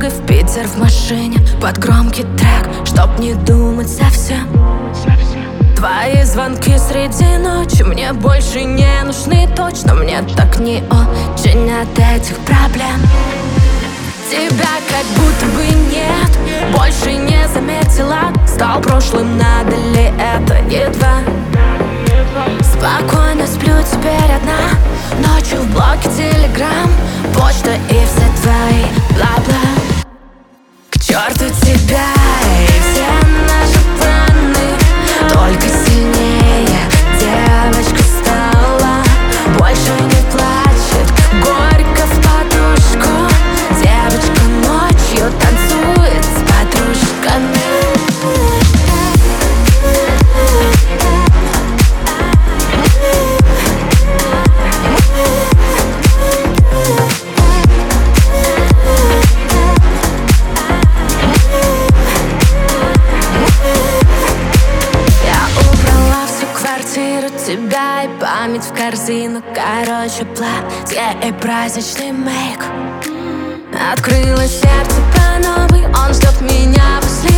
в Питер в машине под громкий трек, чтоб не думать совсем. Твои звонки среди ночи мне больше не нужны точно. Мне так не очень от этих проблем. Тебя как будто бы нет, больше не заметила. Стал прошлым, надо ли это едва. Спокойно сплю теперь одна, ночью в блоке телеграм, почта и все твои бла-бла. К черту тебя и все наши планы, только сильнее девочка стала. Больше не плачет, горько в подушку. Девочка ночью танцует с подружками. Тебя и память в корзину, короче, платье и праздничный мейк. Открыла сердце по новой, он ждет меня после